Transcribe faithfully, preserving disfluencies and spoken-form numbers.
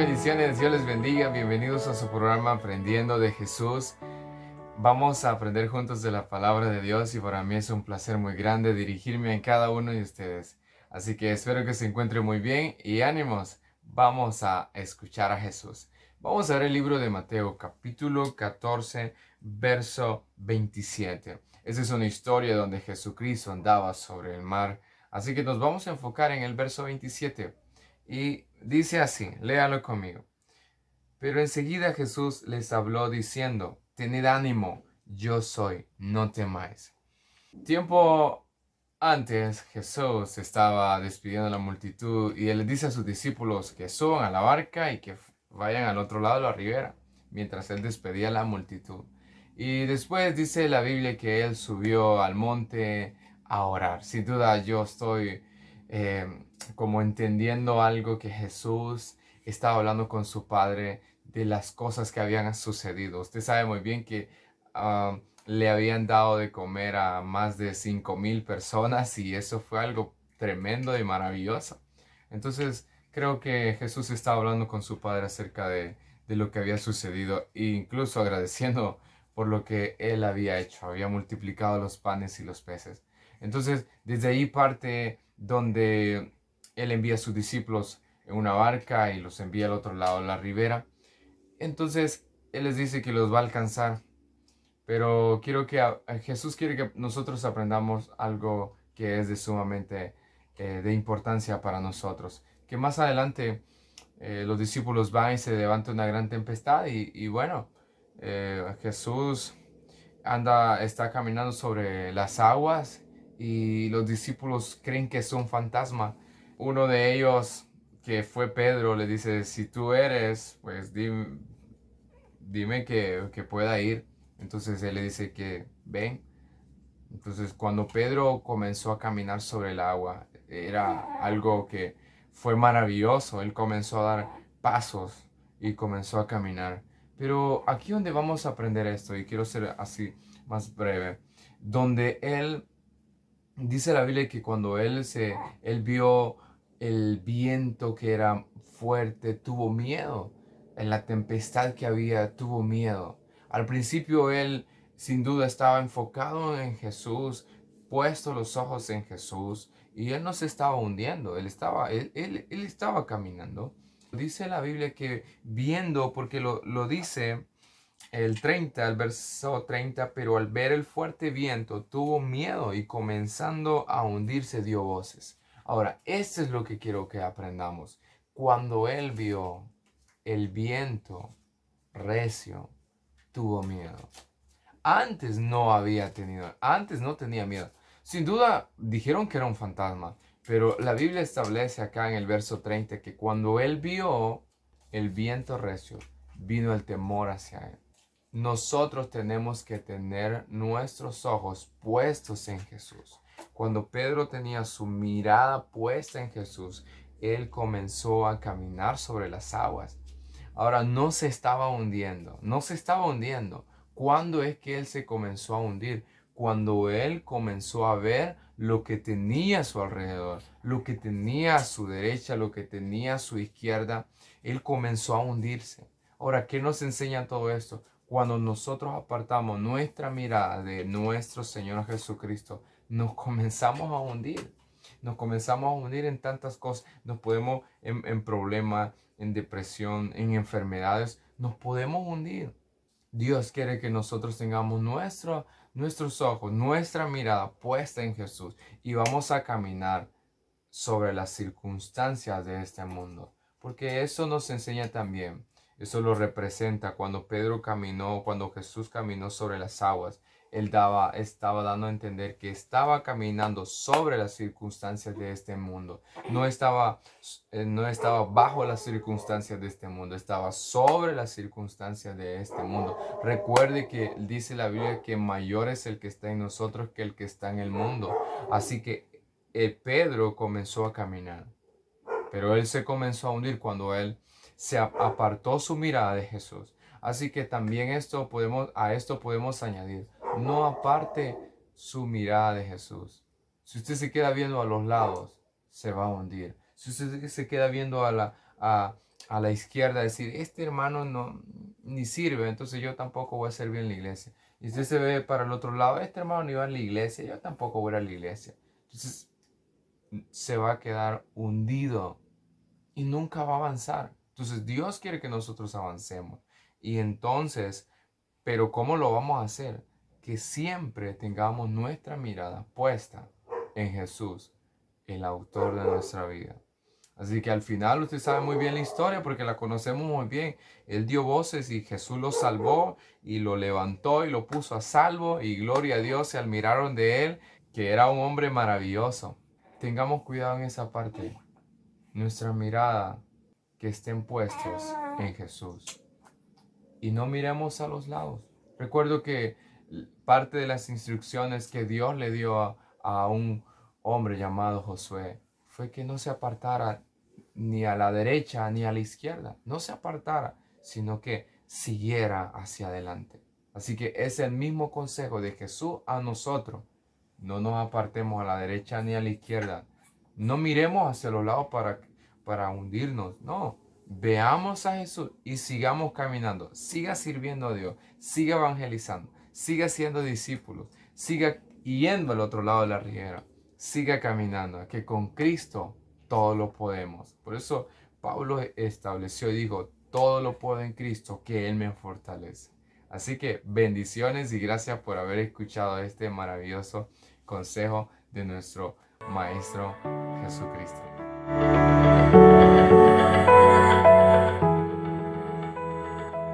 bendiciones, Dios les bendiga, bienvenidos a su programa Aprendiendo de Jesús. Vamos a aprender juntos de la palabra de Dios y para mí es un placer muy grande dirigirme a cada uno de ustedes. Así que espero que se encuentre muy bien y ánimos, vamos a escuchar a Jesús. Vamos a ver el libro de Mateo, capítulo catorce, verso veintisiete. Esa es una historia donde Jesucristo andaba sobre el mar, así que nos vamos a enfocar en el verso veintisiete. Y dice así, léalo conmigo. Pero enseguida Jesús les habló diciendo, tened ánimo, yo soy, no temáis. Tiempo antes Jesús estaba despidiendo a la multitud y él le dice a sus discípulos que suban a la barca y que vayan al otro lado de la ribera, mientras él despedía a la multitud. Y después dice la Biblia que él subió al monte a orar. Sin duda yo estoy eh, como entendiendo algo que Jesús estaba hablando con su Padre de las cosas que habían sucedido. Usted sabe muy bien que uh, le habían dado de comer a más de cinco mil personas y eso fue algo tremendo y maravilloso. Entonces creo que Jesús estaba hablando con su Padre acerca de, de lo que había sucedido e incluso agradeciendo por lo que él había hecho, había multiplicado los panes y los peces. Entonces desde ahí parte donde él envía a sus discípulos en una barca y los envía al otro lado de la ribera. Entonces él les dice que los va a alcanzar, pero quiero que a, a Jesús quiere que nosotros aprendamos algo que es de sumamente eh, de importancia para nosotros. Que más adelante eh, los discípulos van y se levanta una gran tempestad y, y bueno, eh, Jesús anda, está caminando sobre las aguas y los discípulos creen que es un fantasma. Uno de ellos, que fue Pedro, le dice, si tú eres, pues dime, dime que, que pueda ir. Entonces él le dice que ven. Entonces cuando Pedro comenzó a caminar sobre el agua, era algo que fue maravilloso. Él comenzó a dar pasos y comenzó a caminar. Pero aquí donde vamos a aprender esto, y quiero ser así más breve, donde él, dice la Biblia que cuando él, se, él vio el viento que era fuerte, tuvo miedo. En la tempestad que había, tuvo miedo. Al principio él sin duda estaba enfocado en Jesús, puesto los ojos en Jesús, y él no se estaba hundiendo, él estaba, él, él, él estaba caminando. Dice la Biblia que viendo, porque lo, lo dice el treinta, el verso treinta, pero al ver el fuerte viento tuvo miedo y comenzando a hundirse dio voces. Ahora, esto es lo que quiero que aprendamos. Cuando él vio el viento recio, tuvo miedo. Antes no había tenido, antes no tenía miedo. Sin duda dijeron que era un fantasma, pero la Biblia establece acá en el verso treinta que cuando él vio el viento recio, vino el temor hacia él. Nosotros tenemos que tener nuestros ojos puestos en Jesús. Cuando Pedro tenía su mirada puesta en Jesús, él comenzó a caminar sobre las aguas. Ahora no se estaba hundiendo, no se estaba hundiendo. ¿Cuándo es que él se comenzó a hundir? Cuando él comenzó a ver lo que tenía a su alrededor, lo que tenía a su derecha, lo que tenía a su izquierda, él comenzó a hundirse. Ahora, ¿qué nos enseña todo esto? Cuando nosotros apartamos nuestra mirada de nuestro Señor Jesucristo, nos comenzamos a hundir. Nos comenzamos a hundir en tantas cosas. Nos podemos en, en problemas, en depresión, en enfermedades. Nos podemos hundir. Dios quiere que nosotros tengamos nuestro, nuestros ojos, nuestra mirada puesta en Jesús y vamos a caminar sobre las circunstancias de este mundo. Porque eso nos enseña también. Eso lo representa cuando Pedro caminó, cuando Jesús caminó sobre las aguas. Él daba, estaba dando a entender que estaba caminando sobre las circunstancias de este mundo. No estaba, eh, no estaba bajo las circunstancias de este mundo, estaba sobre las circunstancias de este mundo. Recuerde que dice la Biblia que mayor es el que está en nosotros que el que está en el mundo. Así que eh, Pedro comenzó a caminar, pero él se comenzó a hundir cuando él se apartó su mirada de Jesús. Así que también esto podemos, a esto podemos añadir, no aparte su mirada de Jesús. Si usted se queda viendo a los lados, se va a hundir. Si usted se queda viendo a, la, a, a la izquierda, decir, este hermano no ni sirve, entonces yo tampoco voy a servir en la iglesia. Y usted se ve para el otro lado, este hermano no iba a la iglesia, yo tampoco voy a ir a la iglesia. Entonces se va a quedar hundido y nunca va a avanzar. Entonces Dios quiere que nosotros avancemos. Y entonces, pero ¿cómo lo vamos a hacer? Que siempre tengamos nuestra mirada puesta en Jesús, el autor de nuestra vida. Así que al final usted sabe muy bien la historia porque la conocemos muy bien. Él dio voces y Jesús lo salvó y lo levantó y lo puso a salvo y gloria a Dios se admiraron de él, que era un hombre maravilloso. Tengamos cuidado en esa parte. Nuestra mirada que estén puestos en Jesús y no miremos a los lados. Recuerdo que parte de las instrucciones que Dios le dio a, a un hombre llamado Josué fue que no se apartara ni a la derecha ni a la izquierda, no se apartara, sino que siguiera hacia adelante. Así que es el mismo consejo de Jesús a nosotros. No nos apartemos a la derecha ni a la izquierda. No miremos hacia los lados para, para hundirnos. No, veamos a Jesús y sigamos caminando. Siga sirviendo a Dios. Siga evangelizando. Siga siendo discípulos. Siga yendo al otro lado de la ribera. Siga caminando. Que con Cristo todo lo podemos. Por eso Pablo estableció y dijo, todo lo puedo en Cristo que Él me fortalece. Así que bendiciones y gracias por haber escuchado este maravilloso consejo de nuestro Maestro Jesucristo.